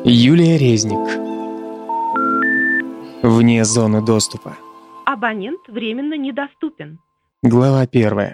Юлия Резник. Вне зоны доступа. Абонент временно недоступен. Глава 1.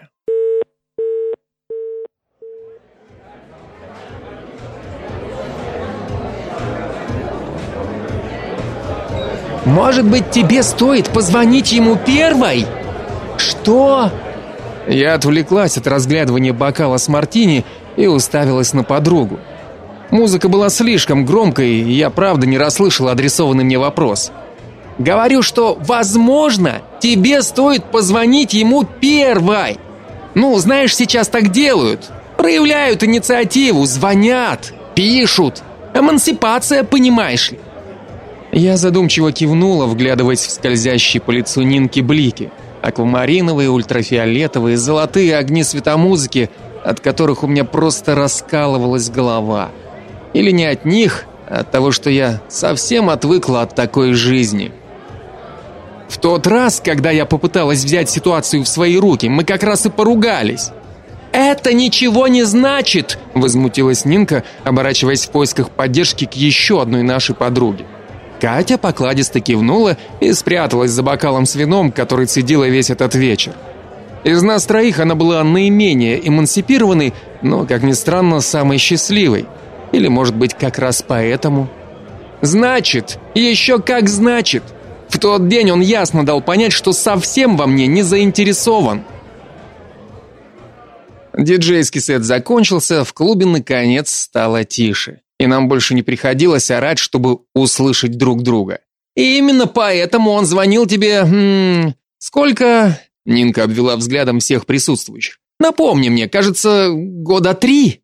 Может быть, тебе стоит позвонить ему первой? Что? Я отвлеклась от разглядывания бокала с мартини и уставилась на подругу. Музыка была слишком громкой, и я правда не расслышал адресованный мне вопрос. Говорю, что, возможно, тебе стоит позвонить ему первой. Ну, знаешь, сейчас так делают. Проявляют инициативу, звонят, пишут. Эмансипация, понимаешь ли. Я задумчиво кивнула, вглядываясь в скользящие по лицу Нинки блики. Аквамариновые, ультрафиолетовые, золотые огни светомузыки, от которых у меня просто раскалывалась голова. Или не от них, а от того, что я совсем отвыкла от такой жизни. В тот раз, когда я попыталась взять ситуацию в свои руки, мы как раз и поругались. «Это ничего не значит!» — возмутилась Нинка, оборачиваясь в поисках поддержки к еще одной нашей подруге. Катя покладисто кивнула и спряталась за бокалом с вином, который цедила весь этот вечер. Из нас троих она была наименее эмансипированной, но, как ни странно, самой счастливой. Или, может быть, как раз поэтому? «Значит, еще как значит! В тот день он ясно дал понять, что совсем во мне не заинтересован!» Диджейский сет закончился, в клубе наконец стало тише. И нам больше не приходилось орать, чтобы услышать друг друга. И именно поэтому он звонил тебе... Сколько? Нинка обвела взглядом всех присутствующих. Напомни мне, кажется, 3 года.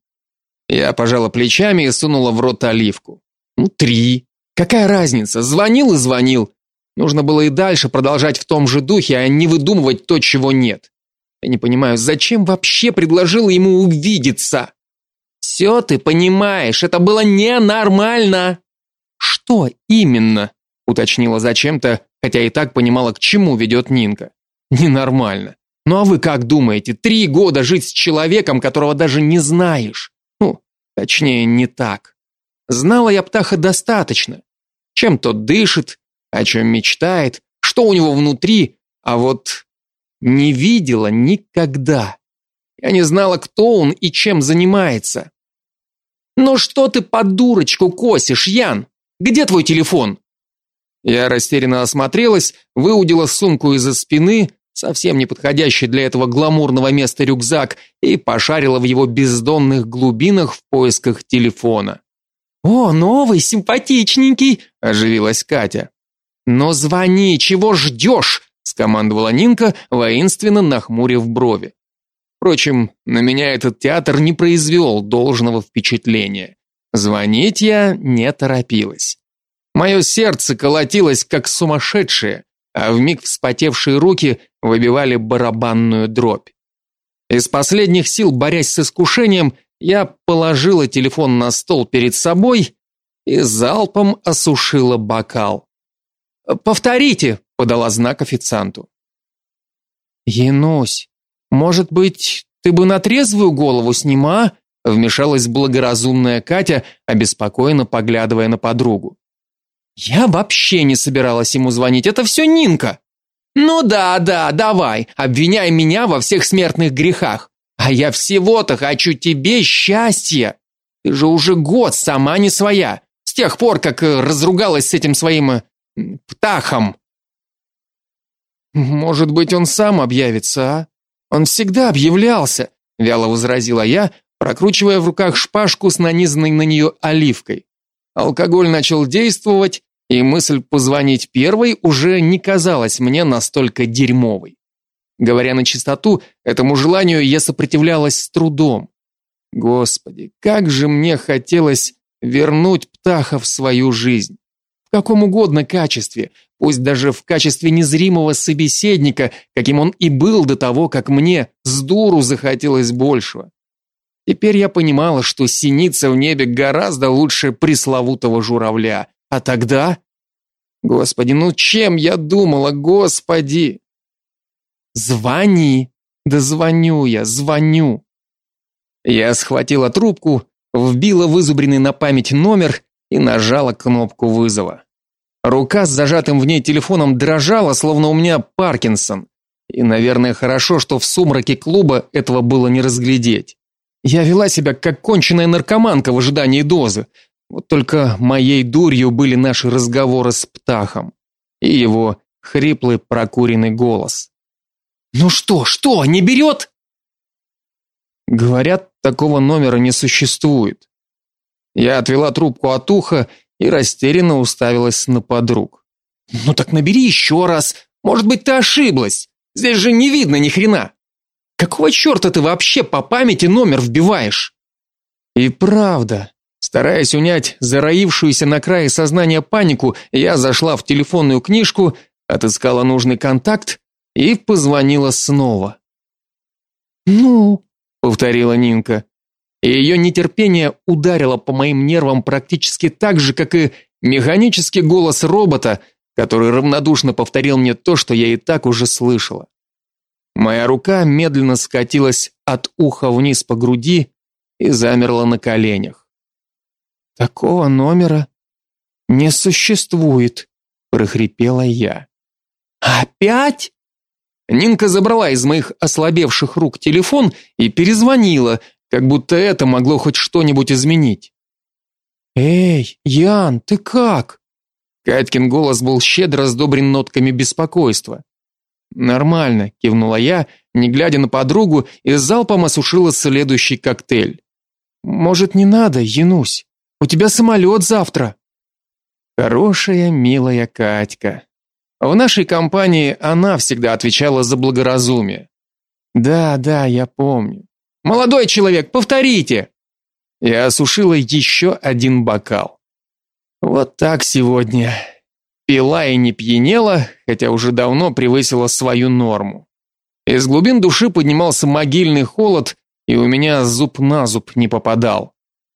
Я пожала плечами и сунула в рот оливку. 3. Какая разница? Звонил и звонил. Нужно было и дальше продолжать в том же духе, а не выдумывать то, чего нет. Я не понимаю, зачем вообще предложила ему увидеться? Все ты понимаешь, это было ненормально. Что именно? Уточнила зачем-то, хотя и так понимала, к чему ведет Нинка. Ненормально. Ну а вы как думаете, 3 года жить с человеком, которого даже не знаешь? Точнее, не так. Знала я Птаха достаточно. Чем тот дышит, о чем мечтает, что у него внутри, а вот не видела никогда. Я не знала, кто он и чем занимается. «Ну что ты под дурочку косишь, Ян? Где твой телефон?» Я растерянно осмотрелась, выудила сумку из-за спины, совсем не подходящий для этого гламурного места рюкзак, и пошарила в его бездонных глубинах в поисках телефона. «О, новый, симпатичненький!» – оживилась Катя. «Но звони, чего ждешь?» – скомандовала Нинка, воинственно нахмурив брови. Впрочем, на меня этот театр не произвел должного впечатления. Звонить я не торопилась. Мое сердце колотилось как сумасшедшее, а вмиг вспотевшие руки выбивали барабанную дробь. Из последних сил, борясь с искушением, я положила телефон на стол перед собой и залпом осушила бокал. «Повторите», — подала знак официанту. «Янусь, может быть, ты бы на трезвую голову с ним, а?» Вмешалась благоразумная Катя, обеспокоенно поглядывая на подругу. «Я вообще не собиралась ему звонить, это все Нинка!» «Ну да, давай, обвиняй меня во всех смертных грехах. А я всего-то хочу тебе счастья. Ты же уже год сама не своя, с тех пор, как разругалась с этим своим Птахом». «Может быть, он сам объявится, а? Он всегда объявлялся», вяло возразила я, прокручивая в руках шпажку с нанизанной на нее оливкой. Алкоголь начал действовать, и мысль позвонить первой уже не казалась мне настолько дерьмовой. Говоря на чистоту, этому желанию я сопротивлялась с трудом. Господи, как же мне хотелось вернуть Птаха в свою жизнь. В каком угодно качестве, пусть даже в качестве незримого собеседника, каким он и был до того, как мне с дуру захотелось большего. Теперь я понимала, что синица в небе гораздо лучше пресловутого журавля. А тогда... Господи, чем я думала, господи? Звони. Да звоню я, звоню. Я схватила трубку, вбила вызубренный на память номер и нажала кнопку вызова. Рука с зажатым в ней телефоном дрожала, словно у меня Паркинсон. И, наверное, хорошо, что в сумраке клуба этого было не разглядеть. Я вела себя как конченая наркоманка в ожидании дозы. Вот только моей дурью были наши разговоры с Птахом и его хриплый прокуренный голос. «Ну что, не берет?» Говорят, такого номера не существует. Я отвела трубку от уха и растерянно уставилась на подруг. «Ну так набери еще раз. Может быть, ты ошиблась. Здесь же не видно ни хрена. Какого черта ты вообще по памяти номер вбиваешь?» И правда, стараясь унять зароившуюся на крае сознания панику, я зашла в телефонную книжку, отыскала нужный контакт и позвонила снова. «Ну?» — повторила Нинка. И ее нетерпение ударило по моим нервам практически так же, как и механический голос робота, который равнодушно повторил мне то, что я и так уже слышала. Моя рука медленно скатилась от уха вниз по груди и замерла на коленях. «Такого номера не существует», — прохрипела я. «Опять?» Нинка забрала из моих ослабевших рук телефон и перезвонила, как будто это могло хоть что-нибудь изменить. «Эй, Ян, ты как?» Катькин голос был щедро сдобрен нотками беспокойства. «Нормально», — кивнула я, не глядя на подругу, и залпом осушила следующий коктейль. «Может, не надо, Янусь? У тебя самолет завтра». Хорошая, милая Катька. В нашей компании она всегда отвечала за благоразумие. «Да, я помню. Молодой человек, повторите!» Я осушила еще один бокал. Вот так сегодня. Пила и не пьянела, хотя уже давно превысила свою норму. Из глубин души поднимался могильный холод, и у меня зуб на зуб не попадал.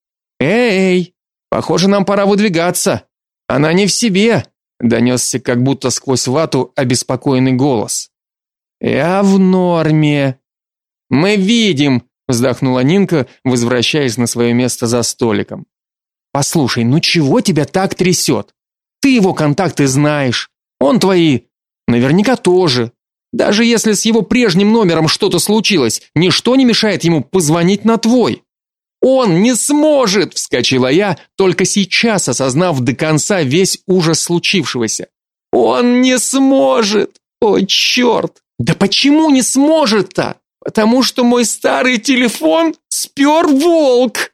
«Эй, похоже, нам пора выдвигаться. Она не в себе», — донесся как будто сквозь вату обеспокоенный голос. «Я в норме». «Мы видим», — вздохнула Нинка, возвращаясь на свое место за столиком. «Послушай, ну чего тебя так трясет? Ты его контакты знаешь, он твои наверняка тоже. Даже если с его прежним номером что-то случилось, ничто не мешает ему позвонить на твой». «Он не сможет!» — вскочила я, только сейчас осознав до конца весь ужас случившегося. «Он не сможет! О, черт! Да почему не сможет-то? Потому что мой старый телефон спер волк!»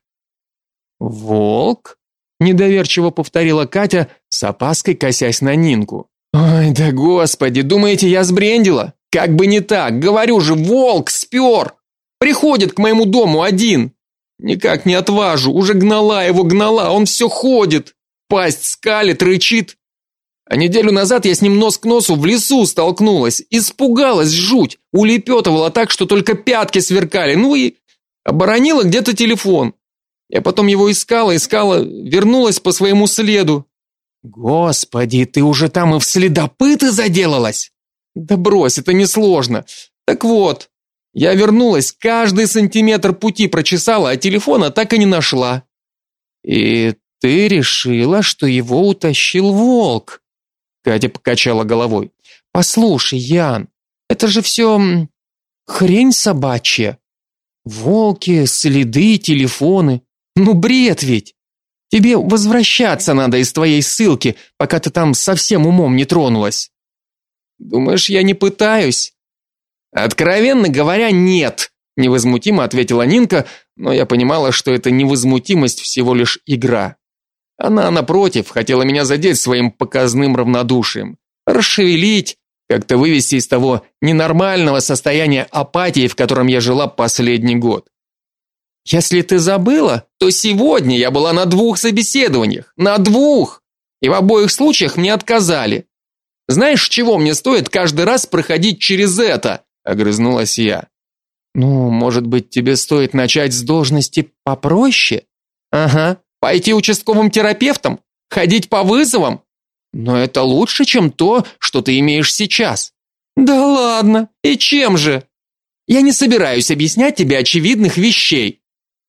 «Волк?» — недоверчиво повторила Катя, с опаской косясь на Нинку. «Ой, да господи, думаете, я сбрендила? Как бы не так, говорю же, волк спер! Приходит к моему дому один! Никак не отважу, уже гнала его, он все ходит, пасть скалит, рычит. А неделю назад я с ним нос к носу в лесу столкнулась, испугалась жуть, улепетывала так, что только пятки сверкали, ну и оборонила где-то телефон. Я потом его искала, вернулась по своему следу». «Господи, ты уже там и в следопыты заделалась?» «Да брось, это несложно. Так вот, я вернулась, каждый сантиметр пути прочесала, а телефона так и не нашла». «И ты решила, что его утащил волк?» Катя покачала головой. «Послушай, Ян, это же все хрень собачья. Волки, следы, телефоны. Ну бред ведь. Тебе возвращаться надо из твоей ссылки, пока ты там совсем умом не тронулась». «Думаешь, я не пытаюсь?» «Откровенно говоря, нет», — невозмутимо ответила Нинка, но я понимала, что эта невозмутимость всего лишь игра. Она, напротив, хотела меня задеть своим показным равнодушием, расшевелить, как-то вывести из того ненормального состояния апатии, в котором я жила последний год. «Если ты забыла, то сегодня я была на 2 собеседованиях, на 2, и в обоих случаях мне отказали. Знаешь, чего мне стоит каждый раз проходить через это?» — огрызнулась я. «Ну, может быть, тебе стоит начать с должности попроще? Ага, пойти участковым терапевтом, ходить по вызовам? Но это лучше, чем то, что ты имеешь сейчас». «Да ладно, и чем же?» «Я не собираюсь объяснять тебе очевидных вещей.